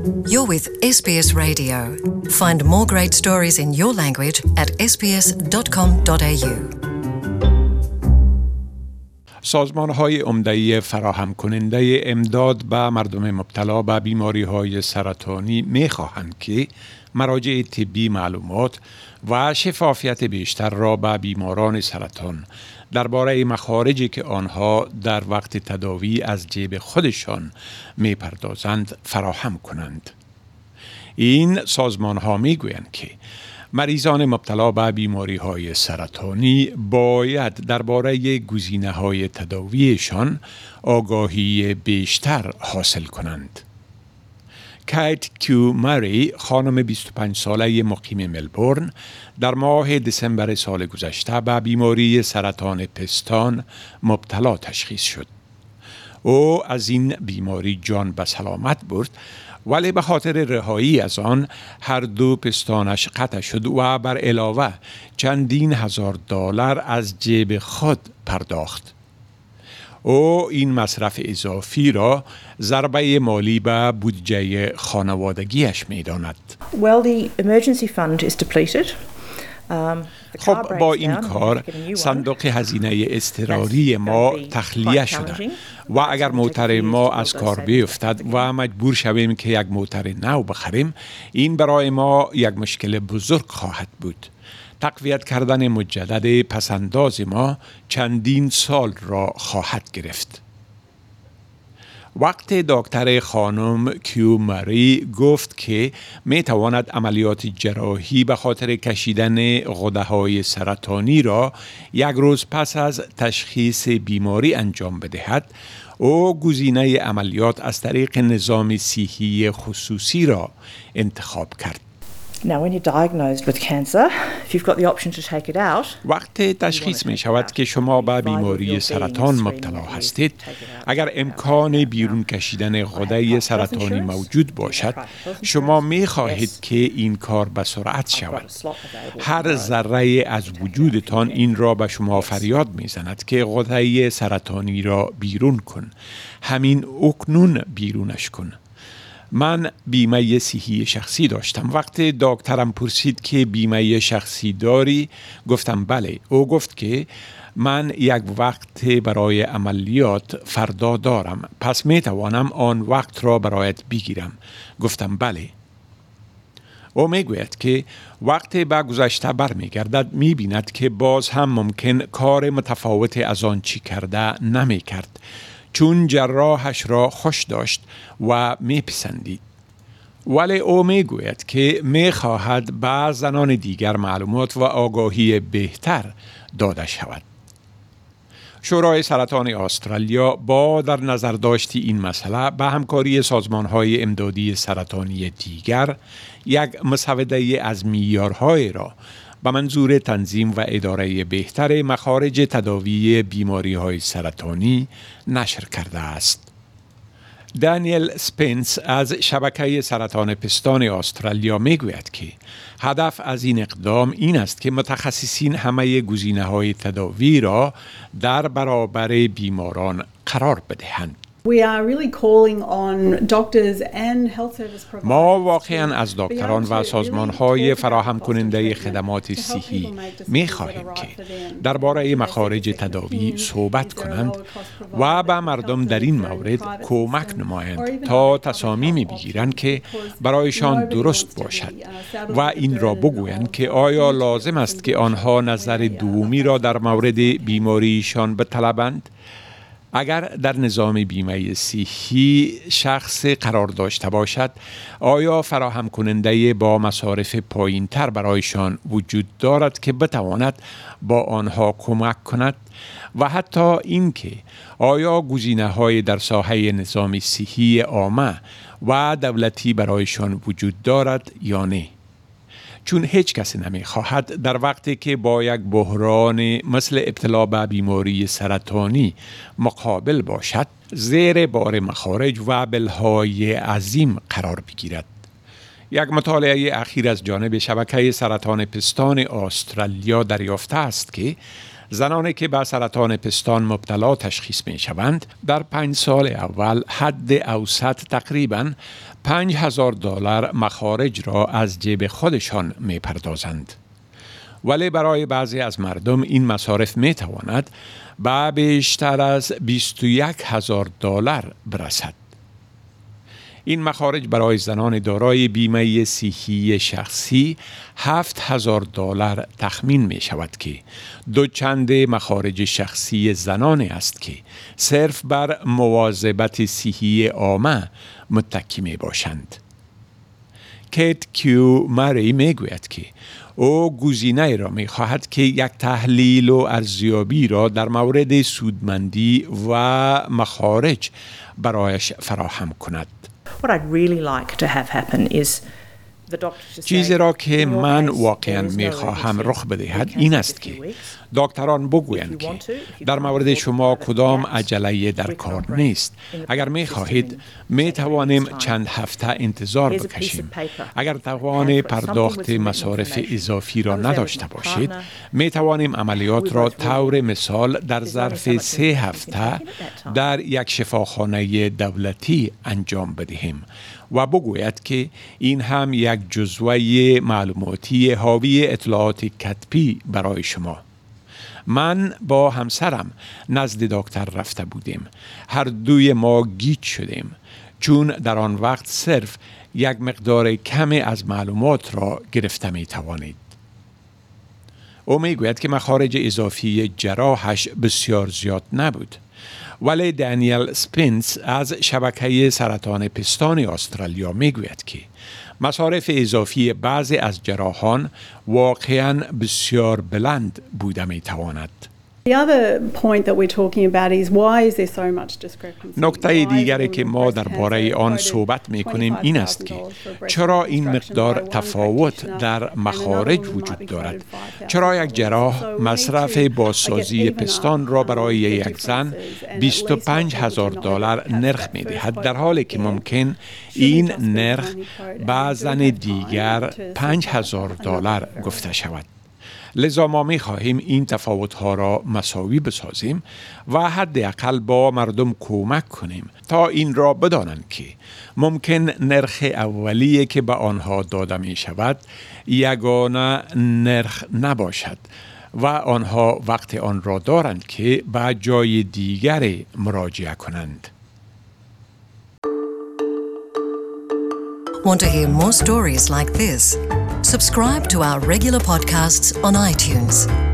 You're with SBS Radio. Find more great stories in your language at sbs.com.au. سازمان‌های عمده فراهم کننده امداد به مردم مبتلا به بیماری‌های سرطانی می‌خواهند که مراجع طبی معلومات و شفافیت بیشتر را به بیماران سرطان درباره مخارجی که آنها در وقت تداوی از جیب خودشان می‌پردازند فراهم کنند. این سازمان‌ها می‌گویند که مریضان مبتلا به بیماری‌های سرطانی باید درباره گزینه‌های تداویشان آگاهی بیشتر حاصل کنند. کیت کیو مری، خانم 25 ساله مقیم ملبورن، در ماه دسامبر سال گذشته به بیماری سرطان پستان مبتلا تشخیص شد. او از این بیماری جان به سلامت برد، ولی به خاطر رهایی از آن هر دو پستانش قطع شد و بر علاوه چندین هزار دلار از جیب خود پرداخت. او این مصرف اضافی را ضربه مالی به بودجه خانوادگیش می‌داند. Well, the emergency fund is depleted. خب با این کار صندوق هزینه اضطراری ما تخلیه شده و اگر موتر ما از کار بیفتد و مجبور شویم که یک موتر نو بخریم، این برای ما یک مشکل بزرگ خواهد بود. تقویت کردن مجدد پسنداز ما چندین سال را خواهد گرفت. وقت دکتر خانم کیو مری گفت که می تواند عملیات جراحی به خاطر کشیدن غده‌های سرطانی را یک روز پس از تشخیص بیماری انجام بدهد، او گزینه عملیات از طریق نظام صحی خصوصی را انتخاب کرد. Now, when you're diagnosed with cancer, if you've got the option to take it out, وقت تشخیص می شود که شما به بیماری سرطان مبتلا هستید، اگر امکان بیرون کشیدن غده سرطانی موجود باشد، شما می خواهید که این کار به سرعت شود. هر ذره از وجودتان این را به شما فریاد می زند که غده سرطانی را بیرون کن. همین اکنون بیرونش کن. من بیمه صحی شخصی داشتم. وقتی دکترم پرسید که بیمه شخصی داری، گفتم بله. او گفت که من یک وقت برای عملیات فردا دارم، پس می توانم آن وقت را برایت بگیرم. گفتم بله. او می گوید که وقتی به گذشته برمی گردد می بیند که باز هم ممکن کار متفاوت از آن چی کرده نمی کرد، چون جراحش را خوش داشت و میپسندید. ولی او میگوید که میخواهد به زنان دیگر معلومات و آگاهی بهتر داده شود. شورای سرطان استرالیا با در نظر داشت این مسئله به همکاری سازمان‌های امدادی سرطانی دیگر یک مسوده از معیارهای را به منظور تنظیم و اداره بهتر مخارج تداوی بیماری‌های سرطانی نشر کرده است. دانیل سپنس از شبکه سرطان پستان استرالیا میگوید که هدف از این اقدام این است که متخصصین همه گزینه‌های تداوی را در برابر بیماران قرار بدهند. We are really calling on doctors and health service providers. ما واقعاً از دکتران و سازمان‌های فراهم کننده خدمات صحی می‌خواهیم که درباره مخارج تداوی صحبت کنند و به مردم در این مورد کمک نمایند تا تصامیمی بگیرند که برایشان درست باشد و این را بگویند که آیا لازم است که آنها نظر دومی را در مورد بیماریشان بطلبند. اگر در نظام بیمه صحی شخص قرار داشته باشد، آیا فراهم کننده با مصارف پایین تر برایشان وجود دارد که بتواند با آنها کمک کند؟ و حتی اینکه آیا گزینه‌های در ساحه نظام صحی عامه و دولتی برایشان وجود دارد یا نه؟ چون هیچ کسی نمی‌خواهد در وقتی که با یک بحران مثل ابتلا به بیماری سرطانی مقابل باشد، زیر بار مخارج و بلهای عظیم قرار بگیرد. یک مطالعه اخیر از جانب شبکه سرطان پستان استرالیا دریافته است که زنانی که به سرطان پستان مبتلا تشخیص می شوند در 5 سال اول حد اوسط تقریباً $5,000 مخارج را از جیب خودشان می پردازند. ولی برای بعضی از مردم این مصارف می تواند به بیشتر از $21,000 برسد. این مخارج برای زنان دارای بیمه صحی شخصی $7,000 تخمین می شود که دوچند مخارج شخصی زنانی است که صرف بر مواظبت صحی عامه متکی می باشند. کیت کیو مری می گوید که او گزینه را می خواهد که یک تحلیل و ارزیابی را در مورد سودمندی و مخارج برایش فراهم کند. What I'd really like to have happen is the doctor to say, چیزی را که in your من case, واقعا there is no می خواهم urgency. رخ You بدهد can این take است a که few weeks. دکتران بگویند که در مورد شما کدام عجله در کار نیست. اگر می خواهید می توانیم چند هفته انتظار بکشیم. اگر توان پرداخت مصارف اضافی را نداشته باشید می توانیم عملیات را طور مثال در ظرف 3 هفته در یک شفاخانه دولتی انجام بدهیم و بگوید که این هم یک جزوه معلوماتی حاوی اطلاعات کتبی برای شما. من با همسرم نزد دکتر رفته بودیم. هر دوی ما گیج شدیم چون در آن وقت صرف یک مقدار کمی از معلومات را گرفته می توانید. او می گوید که مخارج اضافی جراحش بسیار زیاد نبود. ولی دانیل سپینس از شبکه سرطان پستان استرالیا می گوید که مصارف اضافی بعضی از جراحان واقعاً بسیار بلند بوده می تواند. The other point that we're talking about is why is there so much discrepancy? نکته دیگری که ما درباره آن صحبت می کنیم این است که چرا این مقدار تفاوت در مخارج وجود دارد؟ چرا یک جراح مصرف بازسازی پستان را برای یک زن $25,000 نرخ می دهد در حالی که ممکن این نرخ به زن دیگر $5,000 گفته شود؟ لذا ما می خواهیم این تفاوت‌ها را مساوی بسازیم و حداقل با مردم کمک کنیم تا این را بدانند که ممکن نرخ اولیه که به آنها داده می شود یگانه نرخ نباشد و آنها وقت آن را دارند که به جای دیگری مراجعه کنند. Want to hear more stories like this? Subscribe to our regular podcasts on iTunes.